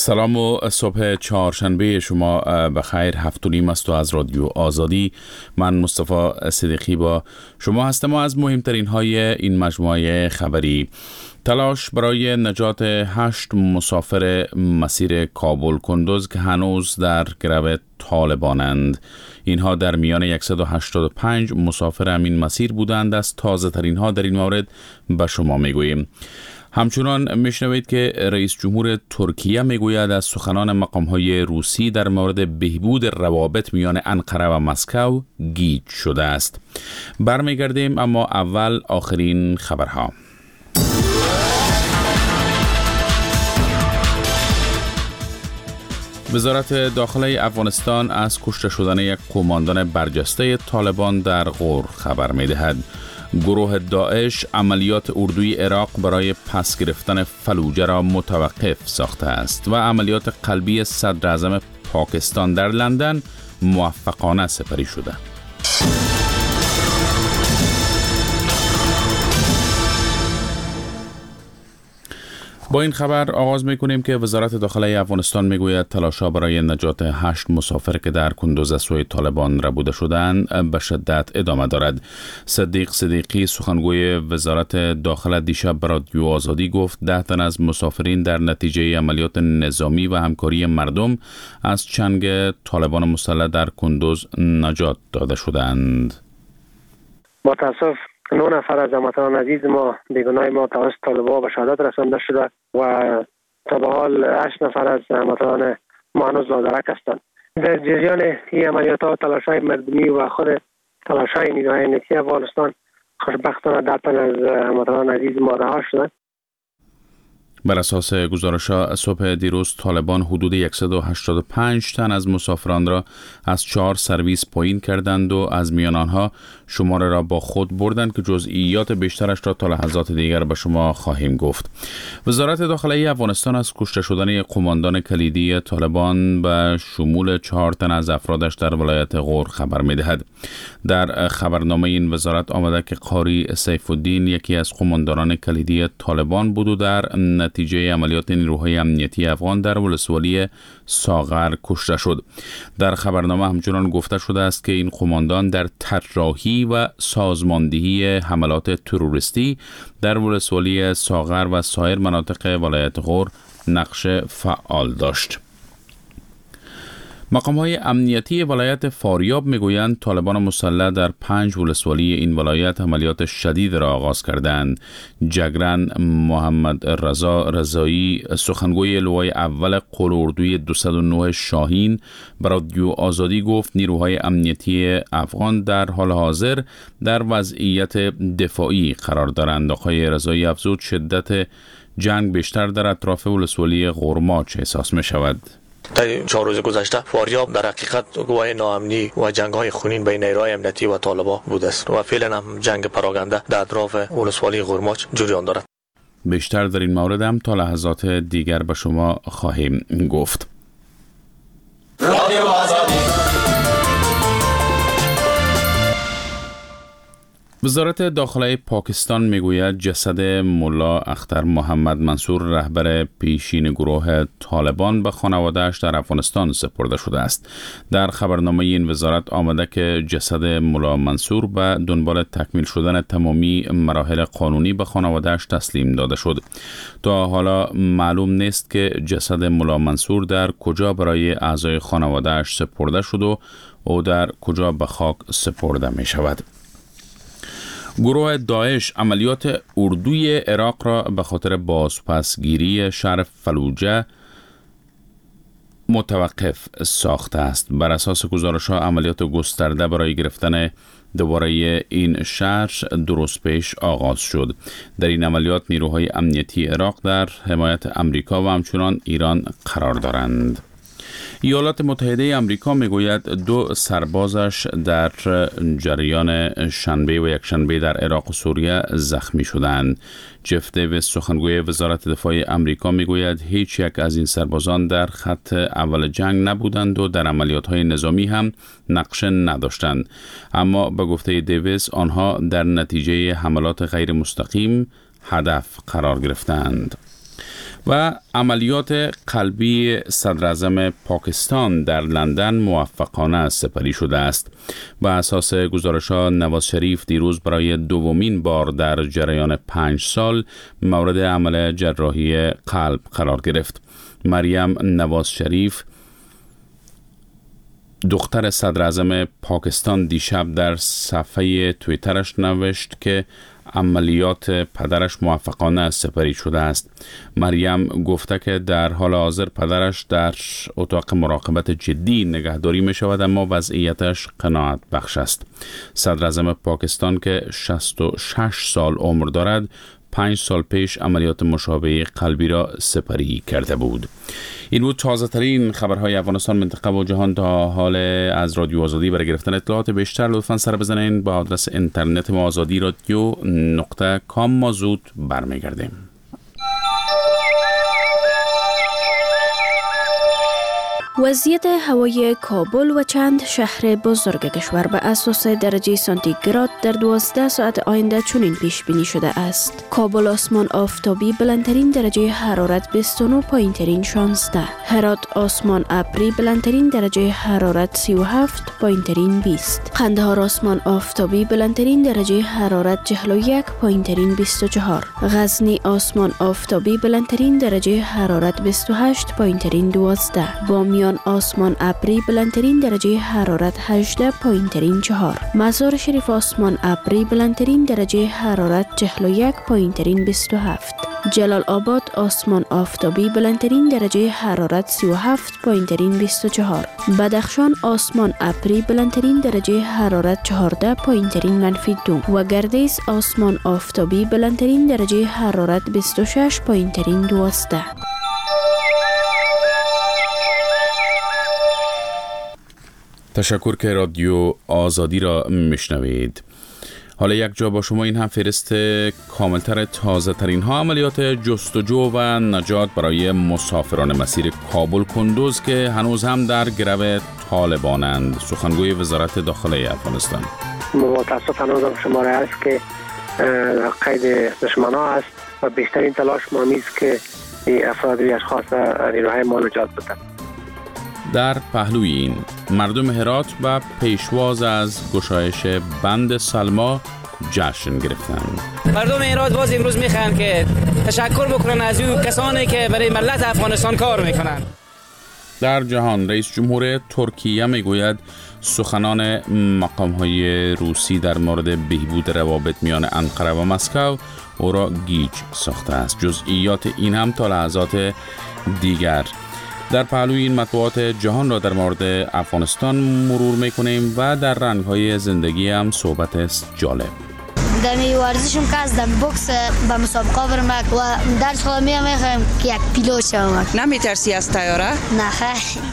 سلام و صبح چهارشنبه شما بخیر. 7:30 است و از رادیو آزادی من مصطفی صدیقی با شما هستم. ما از مهمترین های این مجموعه خبری: تلاش برای نجات 8 مسافر مسیر کابل کندوز که هنوز در گرو طالبانند. اینها در میان 185 مسافر همین مسیر بودند. از تازه ترین ها در این مورد به شما میگوییم. همچنان میشنوید که رئیس جمهور ترکیه میگوید از سخنان مقام‌های روسی در مورد بهبود روابط میان انقره و مسکو گیج شده است. برمیگردیم، اما اول آخرین خبرها. وزارت داخله افغانستان از کشته شدن یک قماندان برجسته طالبان در غور خبر می‌دهد. گروه داعش عملیات اردوی عراق برای پس گرفتن فلوجه را متوقف ساخته است و عملیات قلبی صدر اعظم پاکستان در لندن موفقانه سپری شده. با این خبر آغاز می‌کنیم که وزارت داخله افغانستان میگوید تلاش‌ها برای نجات 8 مسافر که در کندوز از سوی طالبان ربوده شدند به شدت ادامه دارد. صدیق صدیقی سخنگوی وزارت داخله دیشب به رادیو آزادی گفت 10 تن از مسافرین در نتیجه عملیات نظامی و همکاری مردم از چنگ طالبان مسلح در کندوز نجات داده شدند. متاسف 9 نفر از هموطنان عزیز ما بیگناه ما توسط طالبان به شهادت رسانده شده و تا به حال 8 نفر از هموطنان ما هنوز لادرک هستند. در جریان این عملیات ها تلاش‌های مردمی و خود تلاش‌های نیروهای امنیتی افغانستان خوشبختانه 10 تن از هموطنان عزیز ما رها شدند. بر اساس گزارش‌ها صبح دیروز طالبان حدود 185 تن از مسافران را از 4 سرویس پایین کردند و از میان آنها شماره را با خود بردند که جزئیات بیشترش را تا لحظات دیگر به شما خواهیم گفت. وزارت داخله افغانستان از کشته شدن قماندان کلیدی طالبان به شمول 4 تن از افرادش در ولایت غور خبر می‌دهد. در خبرنامه این وزارت آمده که قاری سیف الدین یکی از قماندانان کلیدی طالبان بود و در نتیجه عملیات نیروهای امنیتی افغان در ولسوالی ساغر کشته شد. در خبرنامه همچنان گفته شده است که این قماندان در طراحی و سازماندهی حملات تروریستی در ولسوالی ساغر و سایر مناطق ولایت غور نقش فعال داشت. مقام‌های امنیتی ولایت فاریاب میگویند طالبان مسلح در 5 ولسوالی این ولایت عملیات شدید را آغاز کردند. جگرن محمد رضا رضایی سخنگوی لوای اول قول اردوی 209 شاهین به رادیو آزادی گفت نیروهای امنیتی افغان در حال حاضر در وضعیت دفاعی قرار دارند. آقای رضایی افزود شدت جنگ بیشتر در اطراف ولسوالی غورماچ احساس می شود. در 4 روز گذشته فاریاب در حقیقت گواه ناامنی و جنگ‌های خونین بین نیروهای امنیتی و طالبان بوده است و فعلا هم جنگ پراکنده در اطراف ولسوالی غورماچ جریان دارد. بیشتر در این مورد هم تا لحظات دیگر به شما خواهیم گفت. رادیو آزادی. وزارت داخله پاکستان میگوید جسد ملا اختر محمد منصور رهبر پیشین گروه طالبان به خانواده‌اش در افغانستان سپرده شده است. در خبرنامه این وزارت آمده که جسد ملا منصور به دنبال تکمیل شدن تمامی مراحل قانونی به خانواده‌اش تسلیم داده شد. تا حالا معلوم نیست که جسد ملا منصور در کجا برای اعضای خانواده‌اش سپرده شد و او در کجا به خاک سپرده می شود. گروه داعش عملیات اردوی عراق را به خاطر بازپسگیری شهر فلوجه متوقف ساخته است. بر اساس گزارش‌ها عملیات گسترده برای گرفتن دوباره این شهر درست پیش آغاز شد. در این عملیات نیروهای امنیتی عراق در حمایت امریکا و همچنان ایران قرار دارند. ایالات متحده آمریکا میگوید 2 سربازش در جریان شنبه و یکشنبه در عراق و سوریه زخمی شدند. جف دیویس سخنگوی وزارت دفاع آمریکا میگوید هیچ یک از این سربازان در خط اول جنگ نبودند و در عملیات‌های نظامی هم نقش نداشتند، اما به گفته دیویس آنها در نتیجه حملات غیر مستقیم هدف قرار گرفتند. و عملیات قلبی صدر اعظم پاکستان در لندن موفقانه سپری شده است. بر اساس گزارش‌ها نواز شریف دیروز برای دومین بار در جریان 5 سال مورد عمل جراحی قلب قرار گرفت. مریم نواز شریف دختر صدر اعظم پاکستان دیشب در صفحه توییترش نوشت که عملیات پدرش موفقانه سپری شده است. مریم گفته که در حال حاضر پدرش در اتاق مراقبت جدی نگهداری می شود، اما وضعیتش قناعت بخش است. صدر اعظم پاکستان که 66 سال عمر دارد 5 سال پیش عملیات مشابه قلبی را سپری کرده بود. این بود تازه ترین خبرهای افغانستان، منطقه و جهان. تا حال از رادیو آزادی برای گرفتن اطلاعات بیشتر لطفاً سر بزنین با آدرس اینترنت ما azadi.radio.com. ما زود برمیگردیم. وضعیت هوای کابل و چند شهر بزرگ کشور به اساس درجه سانتیگراد در 12 ساعت آینده چنین پیش بینی شده است. کابل آسمان آفتابی بلندترین درجه حرارت 29، پایینترین 16. هرات آسمان ابری بلندترین درجه حرارت 37، پایینترین 20. قندهار آسمان آفتابی بلندترین درجه حرارت 41، پایینترین 24. غزنی آسمان آفتابی بلندترین درجه حرارت 28، پایینترین 12. بامیان آسمان ابری بلندترین درجه حرارت 18، پایینترین 4. مزار شریف آسمان ابری بلندترین درجه حرارت 41، پایینترین 27. جلال آباد آسمان آفتابی بلندترین درجه حرارت 37، پایینترین 24. بدخشان آسمان ابری بلندترین درجه حرارت 14، پایینترین -2 و گردیز آسمان آفتابی بلندترین درجه حرارت 26، پایینترین 12. تشکر که رادیو آزادی را میشنوید. حالا یک جا با شما این هم فهرست کاملتر تازه ترین ها عملیات جستجو و نجات برای مسافران مسیر کابل کندوز که هنوز هم در گرو طالبانند. سخنگوی وزارت داخله افغانستان: متاسف هنوز هم شماره است که قید دشمنا است و بیشترین تلاش ما است که افراد و اشخاص نیروهای ما نجات بدن. در پهلوی این مردم هرات و پیشواز از گشایش بند سلما جشن گرفتند. مردم هرات باز امروز میخوان که تشکر بکنن از اون کسانی که برای ملت افغانستان کار میکنن. در جهان رئیس جمهور ترکیه میگوید سخنان مقام‌های روسی در مورد بهبود روابط میان انقره و مسکو او را گیج ساخته است. جزئیات این هم تا لحظات دیگر. در پهلوی این مطبوعات جهان را در مورد افغانستان مرور میکنیم و در رنگ‌های زندگی هم صحبت است جالب. دمی ورزشم کاز دم بوکس با مسابقه برم و درس خودم میخوام که یک پیلوت شوم. نمیترسی از طیاره؟ نه خیر.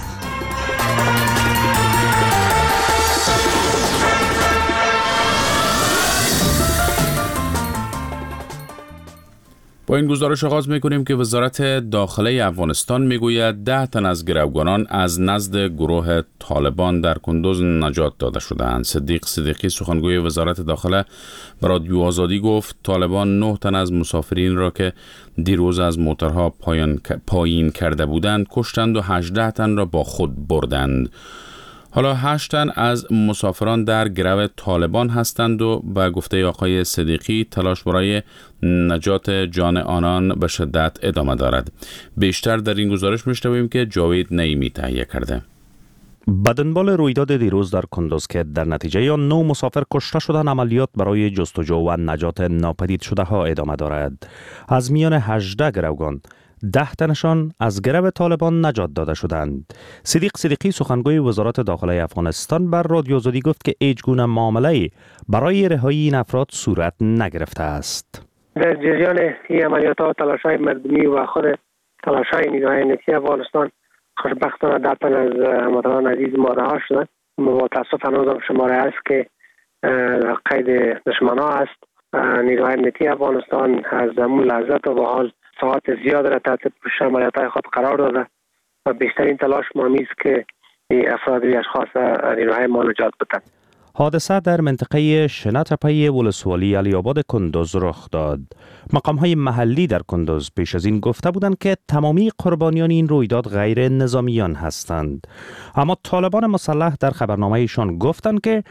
با این گزارش آغاز میکنیم که وزارت داخله افغانستان میگوید 10 تن از گروگانان از نزد گروه طالبان در کندوز نجات داده شدند. صدیق صدیقی سخنگوی وزارت داخله به رادیو آزادی گفت طالبان 9 تن از مسافرین را که دیروز از موترها پایین کرده بودند کشتند و 18 تن را با خود بردند. حالا 8 تن از مسافران در گرو طالبان هستند و به گفته آقای صدیقی تلاش برای نجات جان آنان به شدت ادامه دارد. بیشتر در این گزارش میشنویم که جاوید نعیمی تهیه کرده. به دنبال رویداد دیروز در کندوز که در نتیجه آن 9 مسافر کشته شدند، عملیات برای جستجو و نجات ناپدید شده ها ادامه دارد. از میان 18 گروگان 10 تنشان از گرو طالبان نجات داده شدند. صدیق صدیقی سخنگوی وزارت داخله افغانستان بر رادیو آزادی گفت که هیچ گونه معامله برای رهایی این افراد صورت نگرفته است. در جریان این عملیات ها تلاش‌های مردمی و خود تلاش‌های نیروهای امنیتی افغانستان خوشبختانه 10 تن از هموطنان عزیز ما رها شدند. متاسف هنوز هم شماره است که قید دشمنا است. نیروهای امنیتی افغانستان از همون لحظه تا به حال ساعت زیاد را تحت پوشش عملیات‌های خود قرار داده و بیشترین تلاش ما است که افراد و اشخاص نیروهای ما نجات بدن. حادثه در منطقه شنتپی ولسوالی علی‌آباد کندوز رخ داد. مقام‌های محلی در کندوز پیش از این گفته بودند که تمامی قربانیان این رویداد غیر نظامیان هستند. اما طالبان مسلح در خبرنامه‌ایشان گفتند که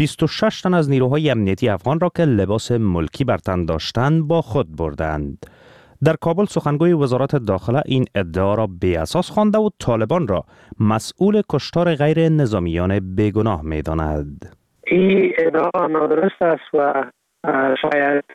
26 تن از نیروهای امنیتی افغان را که لباس ملکی بر تن داشتند با خود بردند. در کابل سخنگوی وزارت داخله این ادعا را بی‌اساس خوانده و طالبان را مسئول کشتار غیر نظامیان بیگناه می‌داند. این ادعا نادرست است و شاید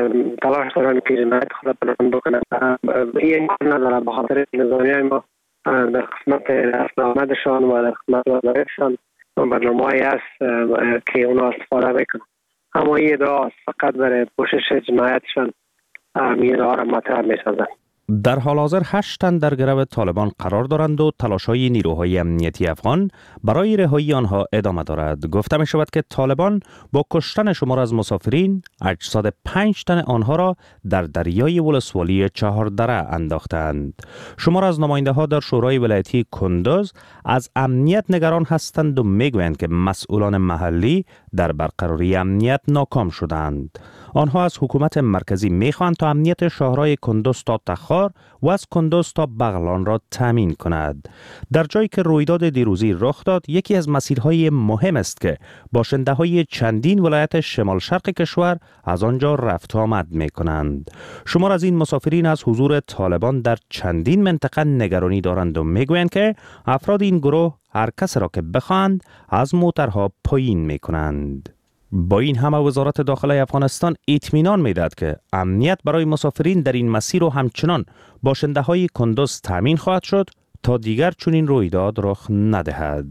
تلاش دارن که جنایت خود پنهان بکنن. این امکان نداره به خاطر نظامیان ما در قسمت رفت‌آمدشان و در قسمت وظایفشان برنامه‌ای است که اونا استفاده میکنن. اما این ادعا فقط برای پوشش جنایتشان این ادعا را مطرح می‌سازند. در حال حاضر 8 تن در گرو طالبان قرار دارند و تلاش‌های نیروهای امنیتی افغان برای رهایی آنها ادامه دارد. گفته می شود که طالبان با کشتن شمار از مسافرین اجساد 5 تن آنها را در دریای ولسوالی چهاردره انداختند. شمار از نماینده ها در شورای ولایتی کندوز از امنیت نگران هستند و میگویند که مسئولان محلی در برقراری امنیت ناکام شدند. آنها از حکومت مرکزی میخواهند تا امنیت شهرهای کندوز تا تخار و از کندوز تا بغلان را تامین کند. در جایی که رویداد دیروزی رخ داد، یکی از مسیرهای مهم است که باشنده های چندین ولایت شمال شرق کشور از آنجا رفت آمد میکنند. شمار از این مسافرین از حضور طالبان در چندین منطقه نگرانی دارند و میگویند که افراد این گروه هر کس را که بخواهند از موترها پایین میکنند. با این همه وزارت داخله افغانستان اطمینان میدهد که امنیت برای مسافرین در این مسیر و همچنان باشنده های کندوز تامین خواهد شد تا دیگر چنین رویداد رخ ندهد.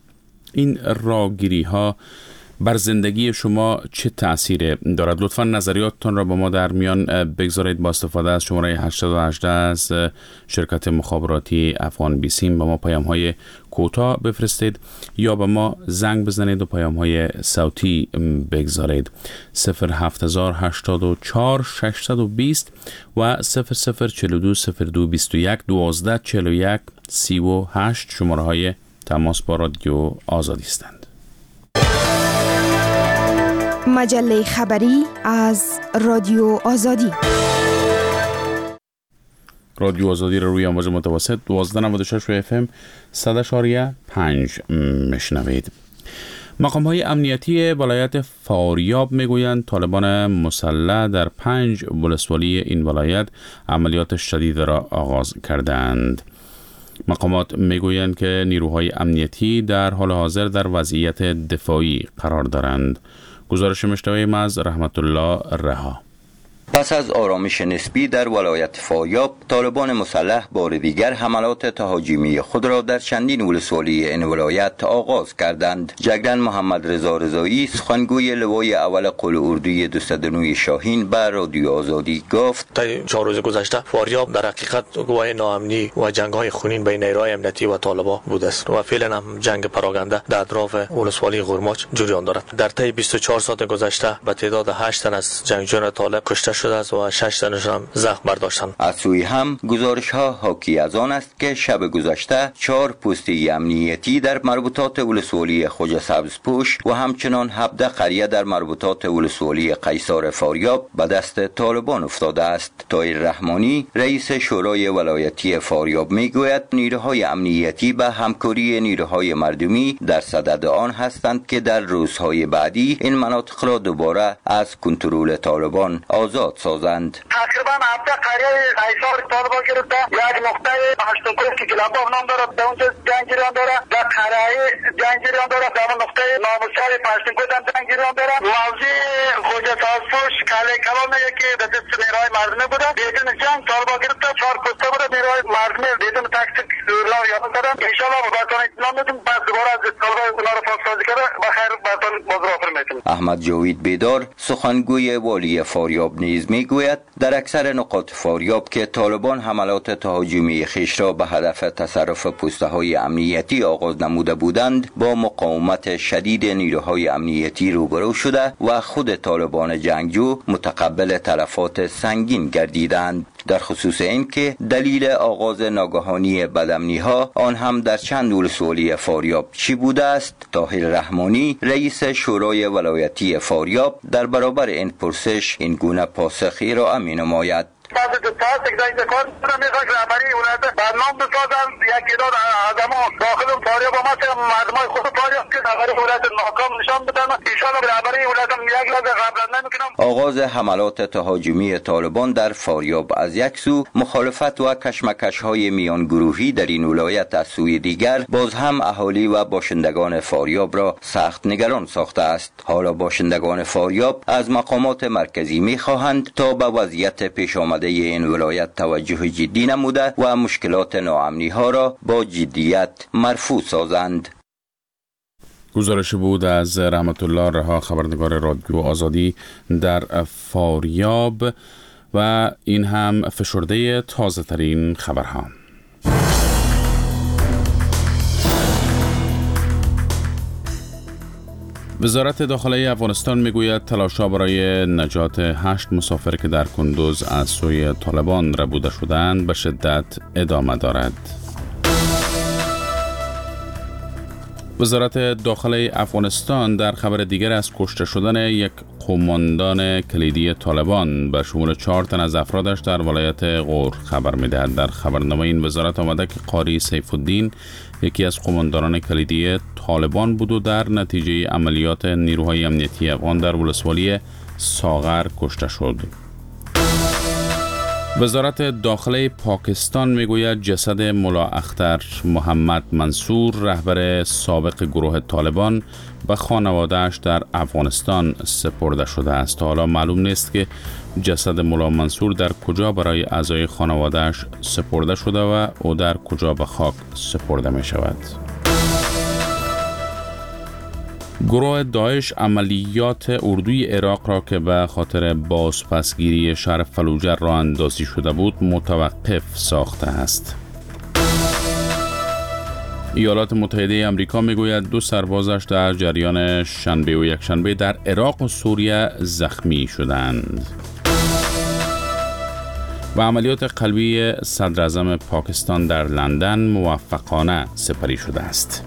این راهگیری ها بر زندگی شما چه تأثیر دارد؟ لطفاً نظریاتتان را با ما در میان بگذارید. با استفاده از شماره 818 از شرکت مخابراتی افغان بیسیم با ما پیام‌های کوتاه بفرستید یا به ما زنگ بزنید و پیام‌های صوتی بگذارید. 07084 620 و 0042 0221 1241 38 شماره‌های تماس با رادیو آزادی هستند. مجله خبری از رادیو آزادی. رادیو آزادی را روی امواج متوسط 1296 FM 100.5 میشنوید. مقام‌های امنیتی ولایت فاریاب میگویند طالبان مسلح در 5 ولسوالی این ولایت عملیات شدید را آغاز کردند. مقامات میگویند که نیروهای امنیتی در حال حاضر در وضعیت دفاعی قرار دارند. گزارش مشتوی از رحمت الله رها. پس از آرامش نسبی در ولایت فاریاب، طالبان مسلح بار دیگر حملات تهاجمی خود را در چندین ولسوالی این ولایت آغاز کردند. جگرن محمد رضا رضایی، سخنگوی لوای اول قول اردوی 209 شاهین، به رادیو آزادی گفت: تا 4 روز گذشته فاریاب در حقیقت گواه ناامنی و جنگ‌های خونین بین نیروهای امنیتی و طالبان بوده است و فعلا هم جنگ پراکنده در اطراف ولسوالی غرماچ جریان دارد. در طی 24 ساعت گذشته به تعداد 8 تن از جنگجویان طالب کشته شده است و 6 تنشان زخم برداشتند. از سوی هم گزارش ها حاکی از آن است که شب گذشته 4 پسته امنیتی در مربوطات ولسوالی خوجه سبزپوش و همچنان 17 قریه در مربوطات ولسوالی قیصار فاریاب به دست طالبان افتاده است. طاهر رحمانی، رئیس شورای ولایتی فاریاب، میگوید نیروهای امنیتی به همکاری نیروهای مردمی در صدد آن هستند که در روزهای بعدی این مناطق را دوباره از کنترل طالبان آزاد سازند. تقریبا 17 قریه قیصار طالبان گرفته، یک نقطه پشتونکوی که گلاباف نام داره در اونجا جنگ جریان داره، در قریه جنگ جریان داره، در نقطه ناموسای پشتونکوی هم جنگ جریان داره. موضوع خوجه سازپوش کله کلام میگه که به دست نیروهای مردمی بوده، بدون جنگ طالبان گرفته، 4 پسته بوده، نیروهای مردمی بدون تکتیک زورلا یاد دادن. ان شاء الله براتون اطلاع میدیم، پس دوباره از طالبان اونا رو پاسداری کرده بخیر براتون مضافر میتونیم. احمد جاوید بیدار، سخنگوی والی فاریاب، نیز میگوید در اکثر نقاط فاریاب که طالبان حملات تهاجمی خویش را به هدف تصرف پسته های امنیتی آغاز نموده بودند، با مقاومت شدید نیروهای امنیتی روبرو شده و خود طالبان جنگجو متقبل تلفات سنگین گردیدند. در خصوص این که دلیل آغاز ناگهانی بدامنی‌ها آن هم در چند ولسوالی فاریاب چی بوده است؟ طاهر رحمانی رئیس شورای ولایتی فاریاب در برابر این پرسش این گونه پاسخی را می‌نماید. بعد دو تا تکنیک کار می‌خواد رهبری ولایت برنامه بسازن یک تعداد آدم‌ها داخل فاریاب مثلا مردمای خود فاریاب که رهبری ولایت ناکام نشان بدن ان شاء الله رهبری ولایت یک لحظه قبل نمی‌کنم. آغاز حملات تهاجمی طالبان در فاریاب از یک سو، مخالفت و کشمکش‌های میان گروهی در این ولایت از سوی دیگر باز هم اهالی و باشندگان فاریاب را سخت نگران ساخته است. حالا باشندگان فاریاب از مقامات مرکزی می‌خواهند تا به وضعیت پیش آمده این ولایت توجه جدی نموده و مشکلات ناامنی ها را با جدیت مرفوع سازند. گزارش بود از رحمت الله رها، خبرنگار رادیو آزادی در فاریاب، و این هم فشرده تازه ترین خبرها. وزارت داخلی افغانستان میگوید تلاش‌ها برای نجات 8 مسافر که در کندوز از سوی طالبان ربوده شدند به شدت ادامه دارد. وزارت داخلی افغانستان در خبر دیگر از کشته شدن یک قماندان کلیدی طالبان به شمول 4 تن از افرادش در ولایت غور خبر می‌دهد. در خبرنامه این وزارت آمده که قاری سیف الدین یکی از قماندانان کلیدی طالبان بود و در نتیجه عملیات نیروهای امنیتی افغان در ولسوالی ساغر کشته شد. وزارت داخلی پاکستان میگوید جسد ملا اختر محمد منصور، رهبر سابق گروه طالبان، به خانواده‌اش در افغانستان سپرده شده است. حالا معلوم نیست که جسد ملا منصور در کجا برای اعضای خانواده‌اش سپرده شده و او در کجا به خاک سپرده می شود. گروه داعش عملیات اردوی عراق را که به خاطر بازپسگیری شهر فلوجه راه اندازی شده بود متوقف ساخته است. ایالات متحده آمریکا میگوید 2 سربازش در جریان شنبه و یکشنبه در عراق و سوریه زخمی شدند. و عملیات قلبی صدر اعظم پاکستان در لندن موفقانه سپری شده است.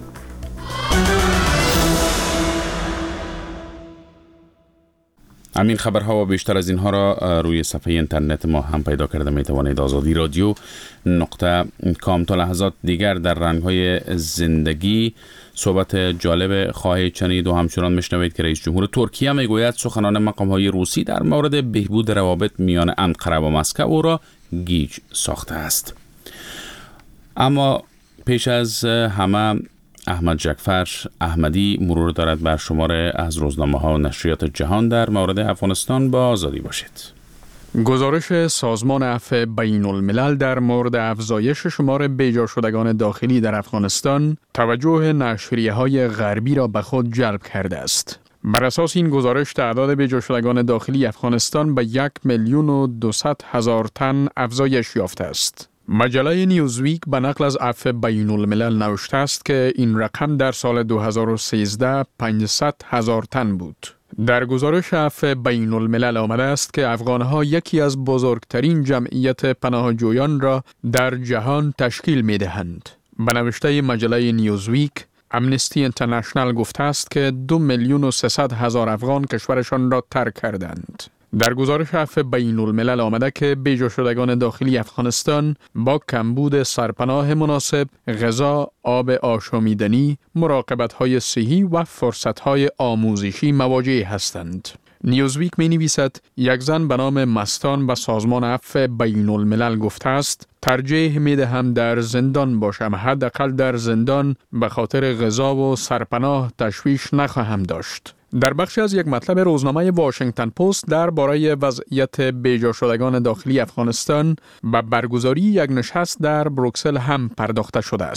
همین خبرها و بیشتر از اینها را روی صفحه اینترنت ما هم پیدا کرده می توانید. آزادی رادیو .com. تا لحظات دیگر در رنگ‌های زندگی صحبت جالب خواهید شنید و همچنان میشنوید که رئیس جمهور ترکیه میگوید سخنان مقام‌های روسی در مورد بهبود روابط میان انقره و مسکو او را گیج ساخته است. اما پیش از همه احمد جعفر احمدی مرور دارد بر شماره از روزنامه‌ها و نشریات جهان در مورد افغانستان. با آزادی باشید. گزارش سازمان عفو بین الملل در مورد افزایش شمار بیجا شدگان داخلی در افغانستان توجه نشریه‌های غربی را به خود جلب کرده است. بر اساس این گزارش تعداد بیجا شدگان داخلی افغانستان به 1,200,000 تن افزایش یافته است. مجله نیوزویک به نقل از عفو بین الملل نوشته است که این رقم در سال 2013 500,000 تن بود. در گزارش عفو بین الملل آمده است که افغانها یکی از بزرگترین جمعیت پناهجویان را در جهان تشکیل می دهند. به نوشته مجله نیوزویک، امنستی اینترنشنال گفته است که 2,300,000 افغان کشورشان را ترک کردند. در گزارش عفو بین الملل آمده که بیجا شدگان داخلی افغانستان با کمبود سرپناه مناسب، غذا، آب آشامیدنی، مراقبت‌های صحی و فرصت‌های آموزشی مواجه هستند. نیوزویک می نویسد یک زن به نام مستان به سازمان عفو بین الملل گفته است ترجیح می دهم در زندان باشم، حداقل در زندان به خاطر غذا و سرپناه تشویش نخواهم داشت. در بخشی از یک مطلب روزنامه واشنگتن پست درباره وضعیت بیجا شدگان داخلی افغانستان به برگزاری یک نشست در بروکسل هم پرداخته شده است.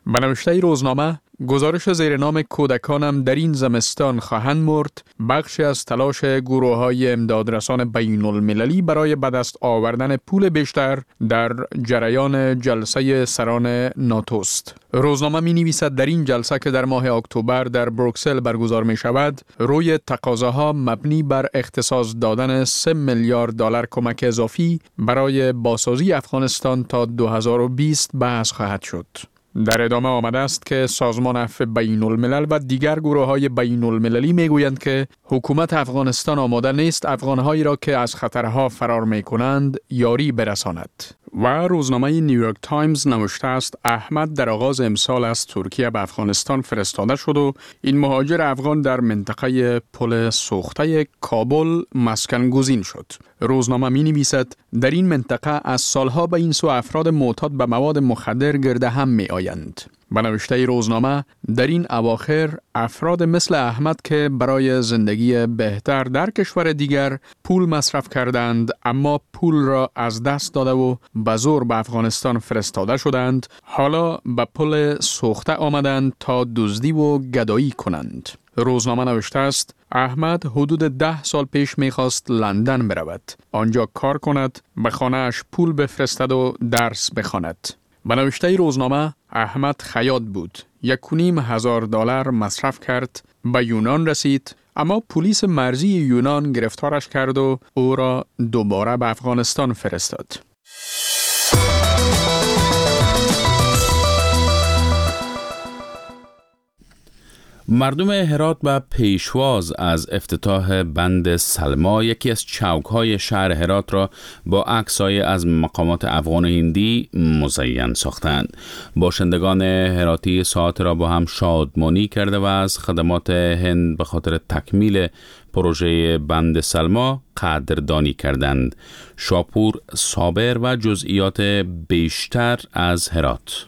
به نوشته روزنامه، گزارش زیر نام کودکانم در این زمستان خواهند مرد بخشی از تلاش گروه‌های امدادرسان بین المللی برای به دست آوردن پول بیشتر در جریان جلسه سران ناتوست. روزنامه می نویسد در این جلسه که در ماه اکتبر در بروکسل برگزار می شود، روی تقاضاها مبنی بر اختصاص دادن 3 میلیارد دلار کمک اضافی برای بازسازی افغانستان تا 2020 بحث خواهد شد. در ادامه آمده است که سازمان عفو بین الملل و دیگر گروه‌های بین المللی میگویند که حکومت افغانستان آماده نیست افغان‌هایی را که از خطرها فرار می‌کنند یاری برساند. و روزنامه نیویورک تایمز نوشته است احمد در آغاز امسال از ترکیه به افغانستان فرستاده شد و این مهاجر افغان در منطقه پل سوخته کابل مسکن گزین شد. روزنامه می نویسد در این منطقه از سالها به این سو افراد معتاد به مواد مخدر گرد هم می آیند. به نوشته روزنامه در این اواخر افراد مثل احمد که برای زندگی بهتر در کشور دیگر پول مصرف کردند اما پول را از دست داده و به زور به افغانستان فرستاده شدند، حالا به پل سوخته آمدند تا دزدی و گدایی کنند. روزنامه نوشته است احمد حدود 10 سال پیش میخواست لندن برود، آنجا کار کند، به خانه‌اش پول بفرستد و درس بخواند. به نوشته روزنامه احمد خیاط بود. 1,500 دلار مصرف کرد، به یونان رسید اما پلیس مرزی یونان گرفتارش کرد و او را دوباره به افغانستان فرستاد. مردم هرات به پیشواز از افتتاح بند سلما یکی از چوک‌های شهر هرات را با عکس‌های از مقامات افغان و هندی مزین ساختند. باشندگان هراتی ساعت را با هم شادمانی کرده و از خدمات هند به خاطر تکمیل پروژه بند سلما قدردانی کردند. شاپور صابر و جزئیات بیشتر از هرات.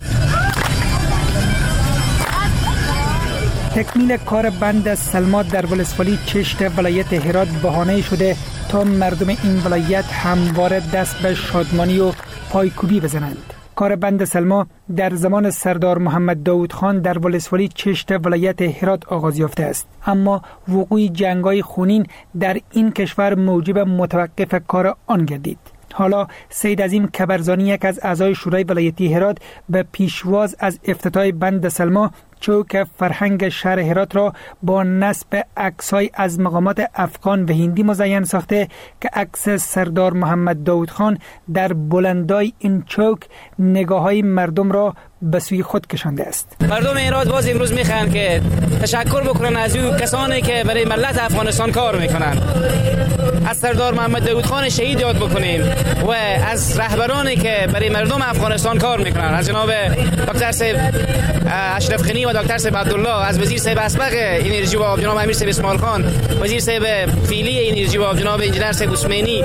تکمیل کار بند سلما در ولسوالی چشت ولایت هرات بهانه شده تا مردم این ولایت همواره دست به شادمانی و پایکوبی بزنند. کار بند سلما در زمان سردار محمد داود خان در ولسوالی چشت ولایت هرات آغاز یافته است، اما وقوع جنگ‌های خونین در این کشور موجب متوقف کار آن گردید. حالا سید عظیم کبرزانی، یک از اعضای شورای ولایتی هرات، به پیشواز از افتتاح بند سلما چوک فرهنگ شهر هرات را با نصب عکس‌های از مقامات افغان و هندی مزین ساخته که عکس سردار محمد داود خان در بلندای این چوک نگاه‌های مردم را به سوی خود کشانده است. مردم هرات باز امروز میخوان که تشکر بکنن از اون کسانی که برای ملت افغانستان کار میکنن. از سردار محمد داود خان شهید یاد بکنیم و از رهبرانی که برای مردم افغانستان کار میکنن، از جناب دکتر صاحب اشرف غنی و دکتر صاحب عبدالله، از وزیر صاحب اسبق انرژی و آب جناب امیر صاحب اسماعیل خان، وزیر صاحب فیلی انرژی و آب جناب انجینر صاحب عثمانی،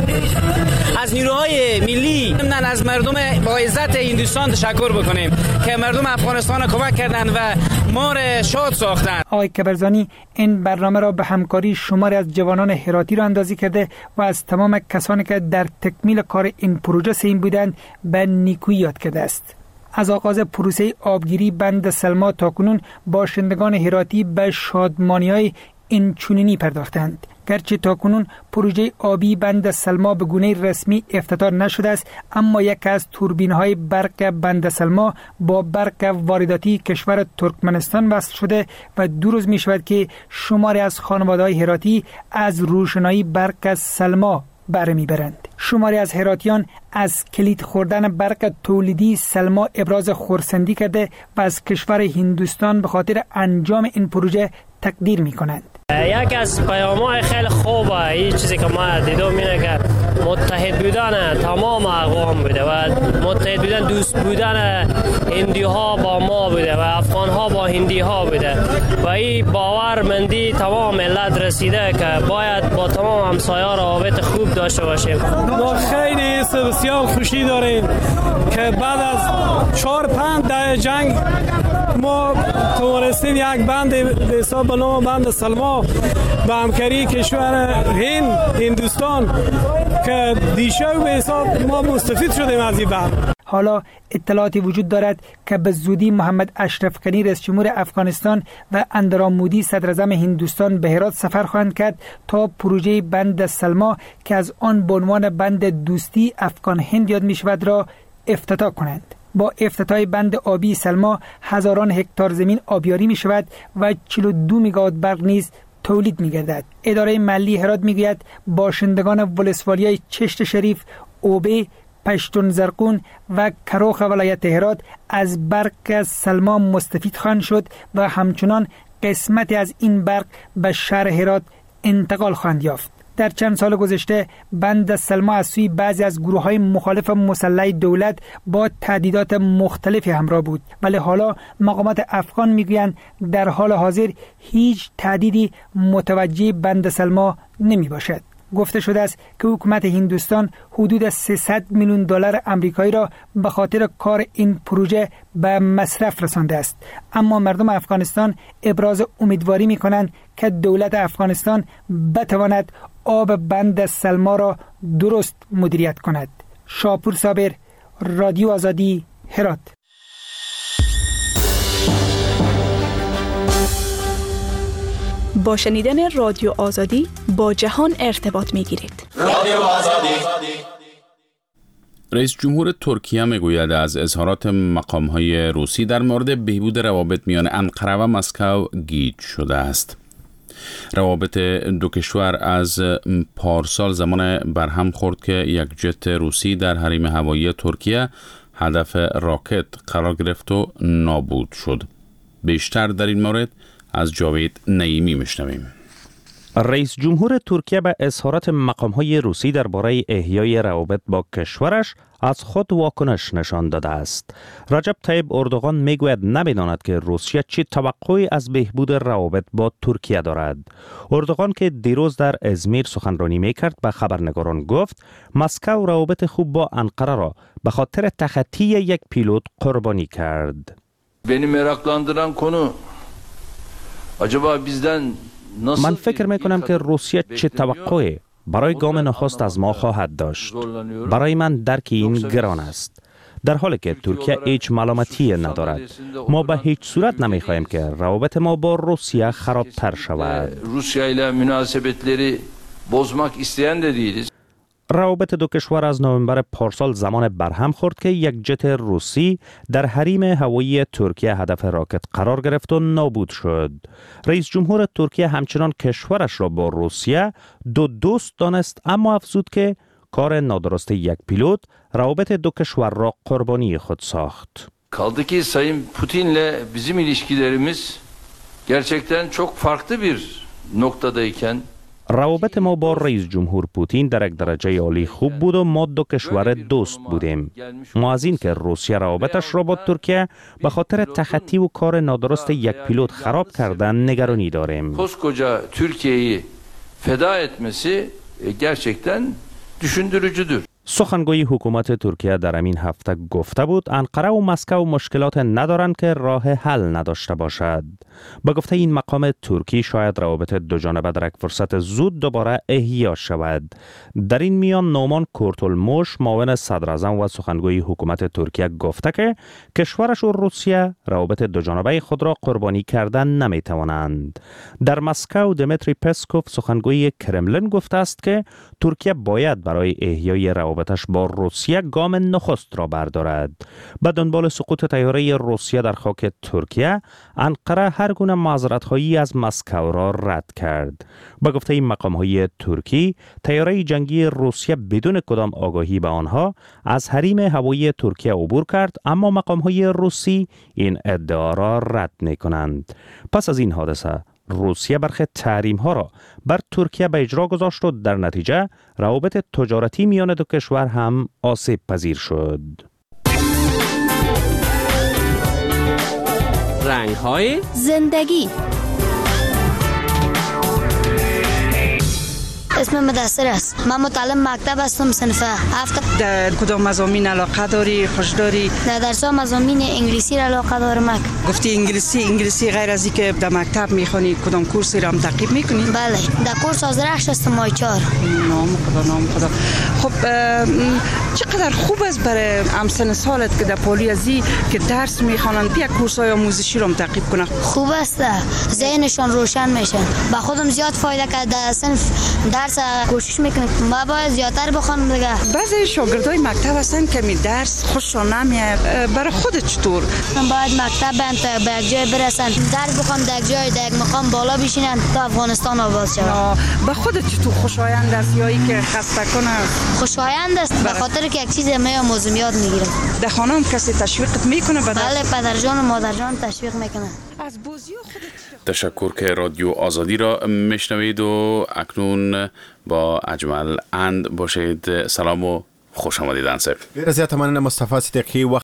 از نیروهای ملی، از مردم با عزت هندوستان تشکر بکنیم که مردم افغانستان را کمک کردند و ما را شاد ساختند. آقای کبرزانی این برنامه را به همکاری شماری از جوانان هراتی را اندازی کرده و از تمام کسانی که در تکمیل کار این پروژه سهیم بودند به نیکویی یاد کرده است. از آغاز پروسه آبگیری بند سلما تاکنون باشندگان هراتی به شادمانی‌های این چنینی پرداختند. گرچه تاکنون پروژه آبی بند سلما به گونه رسمی افتتاح نشده است، اما یک از توربین‌های برق بند سلما با برق وارداتی کشور ترکمنستان وصل شده و 2 روز می شود که شماری از خانواده‌های هراتی از روشنایی برق سلما بهره می‌برند. شماری از هراتیان از کلید خوردن برق تولیدی سلما ابراز خرسندی کرده و از کشور هندوستان به خاطر انجام این پروژه تقدیر می‌کنند. یک از پیام‌های خیلی خوبه این چیزی که ما دیدم اینه که متحد بودن تمام اقوام بوده و متحد بودن، دوست بودن هندی ها با ما بوده و افغان ها با هندی ها بوده و این باورمندی تمام ملت رسیده که باید با تمام همسایه‌ها روابط خوب داشته باشیم. ما خیلی بسیار خوشی داریم که بعد از 4-5 دهه جنگ ما تونستیم یک بند به حساب نام بند سلما به همکاری کشور هندوستان که دیشب به حساب ما مستفید شدیم از این بند. حالا اطلاعاتی وجود دارد که به زودی محمد اشرف غنی رئیس جمهور افغانستان و اندرا مودی صدر اعظم هندوستان به هرات سفر خواهند کرد تا پروژه بند سلما که از آن به عنوان بند دوستی افغان هند یاد می شود را افتتاح کنند. با افتتاح بند آبی سلما هزاران هکتار زمین آبیاری می شود و 42 مگاوات برق نیز تولید می گردد. اداره محلی هرات می گوید باشندگان ولسوالیای چشت شریف، اوبه، پشتون زرقون و کروخ ولایت هرات از برق سلما مستفید خواهند شد و همچنان قسمتی از این برق به شهر هرات انتقال خواهند یافت. در چند سال گذشته بند سلما از سوی بعضی از گروه‌های مخالف مسلح دولت با تهدیدات مختلفی همراه بود، ولی حالا مقامات افغان میگویند در حال حاضر هیچ تهدیدی متوجه بند سلما نمی باشد. گفته شده است که حکومت هندوستان حدود 300 میلیون دلار آمریکایی را به خاطر کار این پروژه به مصرف رسانده است، اما مردم افغانستان ابراز امیدواری می کنند که دولت افغانستان بتواند آب بند سلما را درست مدیریت کند. شاپور صابر، رادیو آزادی، هرات. با شنیدن رادیو آزادی با جهان ارتباط می‌گیرید. رادیو آزادی. رئیس جمهور ترکیه میگوید از اظهارات مقام‌های روسی در مورد بهبود روابط میان انقره و مسکو گیج شده است. روابط دو کشور از پارسال زمان برهم خورد که یک جت روسی در حریم هوایی ترکیه هدف راکت قرار گرفت و نابود شد. بیشتر در این مورد از جاوید نعیمی میشنویم. رئیس جمهور ترکیه به اظهارات مقام‌های روسی درباره احیای روابط با کشورش از خود واکنش نشان داده است. رجب طیب اردوغان میگوید نمی‌داند که روسیه چه توقعی از بهبود روابط با ترکیه دارد. اردوغان که دیروز در ازمیر سخنرانی میکرد به خبرنگاران گفت مسکو روابط خوب با انقره را به خاطر تخطی یک پیلوت قربانی کرد. Beni meraklandıran konu acaba bizden من فکر میکنم که روسیه چه توقعی برای گام نخست از ما خواهد داشت. برای من درک این گران است. در حالی که ترکیه هیچ ملامتی ندارد. ما به هیچ صورت نمیخواهیم که روابط ما با روسیه خرابتر شود. روسیه ile münasebetleri bozmak isteyen de değiliz. روابط دو کشور از نوامبر پارسال زمان برهم خورد که یک جت روسی در حریم هوایی ترکیه هدف راکت قرار گرفت و نابود شد. رئیس جمهور ترکیه همچنان کشورش را با روسیه دوست دانست، اما افزود که کار نادرست یک پیلوت روابط دو کشور را قربانی خود ساخت. Kaldı ki Sayın Putin'le bizim ilişkilerimiz gerçekten çok farklı bir noktadayken روابط ما با رئیس جمهور پوتین در یک درجه عالی خوب بود و ما دو کشور دوست بودیم. ما از این که روسیه روابطش را با ترکیه به خاطر تخطی و کار نادرست یک پیلوت خراب کردن نگرانی داریم. Koskoca Türkiye'yi feda etmesi gerçekten düşündürücüdür. سخنگوی حکومت ترکیه در این هفته گفته بود انقره و مسکو مشکلات ندارند که راه حل نداشته باشد. به گفته این مقام ترکی شاید روابط دو جانبه در یک فرصت زود دوباره احیا شود. در این میان نومان کورتولموش معاون صدر اعظم و سخنگوی حکومت ترکیه گفته که کشورش و روسیه روابط دو جانبه خود را قربانی کردن نمیتوانند. در مسکو دمیتری پسکوف سخنگوی کرملین گفته است که ترکیه باید برای احیای روابطش با روسیه گام نخست را بردارد. به دنبال سقوط طیاره روسیه در خاک ترکیه، انقره هر گونه معذرت‌خواهی از مسکو را رد کرد. به گفته این مقام‌های ترکی، طیاره جنگی روسیه بدون کدام آگاهی به آنها از حریم هوایی ترکیه عبور کرد، اما مقام‌های روسی این ادعا را رد می‌کنند. پس از این حادثه روسیه برخی تحریم‌ها را بر ترکیه به اجرا گذاشت و در نتیجه روابط تجارتی میان دو کشور هم آسیب پذیر شد. رنگ‌های زندگی. اسمم مدثر است. من متعلم مکتب هستم صنف 7. در کدام مضامین علاقه داری، خوش داری؟ در درس مضامین انگلیسی را علاقه دارم. گفتی انگلیسی غیر از اینکه در مکتب میخونی کدام کورسی را هم تعقیب میکنی؟ بله، در کورس آذرخش هستم ماه 4. نام خدا. خب چقدر خوب است برای همسن سالت که در پالیازی که درس میخوانند یک کورسای آموزشی رو تعقیب کنه. خوب است، ذهنشان روشن میشه. با خودم زیاد فایده کرده. صنف درس کوشش میکنم ما باید زیادتر بخونم دیگه. بعضی شاگردای مکتب هستن که می درس خوششون نمیاد. برای خودت چطور؟ باید مکتب بند به جای برسن، درس بخونن در جای در مقام بالا بشینن تا افغانستان آباد شود. به خودت چطور خوشایند است یا اینکه خسته کنه؟ خوشایند است به خاطر که یک چیز میآموزم یاد میگیرم. در خانه هم کسی تشویقت میکنه؟ بله، پدرجان و مادرجان تشویق میکنه. از بازی خودت تشکر که رادیو آزادی را میشنوید و اکنون با اجمل اند باشید. سلام و خوش آمدید انصر. بسیار ممنون مصطفی صدیقی.